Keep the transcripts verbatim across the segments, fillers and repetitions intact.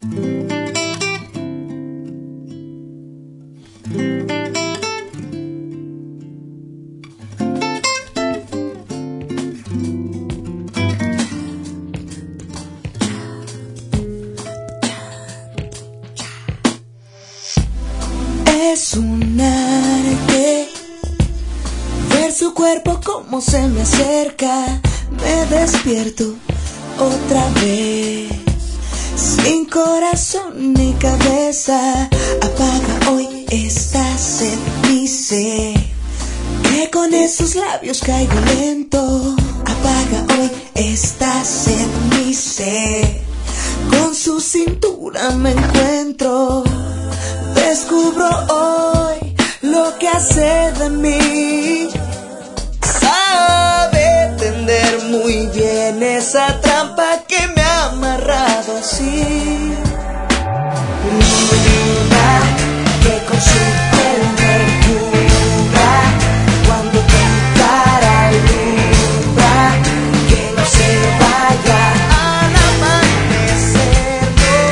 Es un arte ver su cuerpo como se me acerca. Me despierto otra vez, sin corazón ni cabeza. Apaga hoy esta sed, mi sed, que con esos labios caigo lento. Apaga hoy esta sed, mi sed, con su cintura me encuentro. Descubro hoy lo que hace de mí. Sabe tender muy bien esa trampa que me ha amarrado así. Luna que con su piel me cubra cuando tu cara alumbra, que no se vaya al amanecer.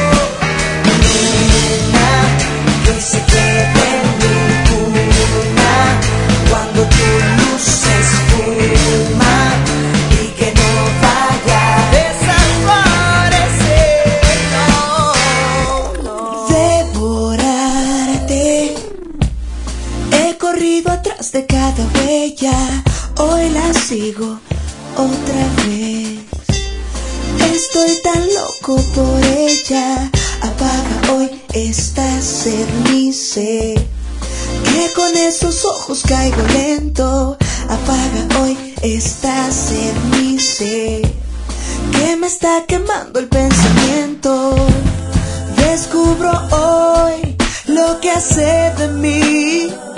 Luna que se quede en mi cuna cuando tu luz se espuma y que no vaya a desaparecer. No, no. Devorarte, he corrido atrás de cada huella, hoy la sigo otra vez. Estoy tan loco por ella. Apaga hoy esta sed, mi sed, que con esos ojos caigo lento. Apaga hoy esta sed, mi sed, que me está quemando el pensamiento. Descubro hoy lo que hace de mí.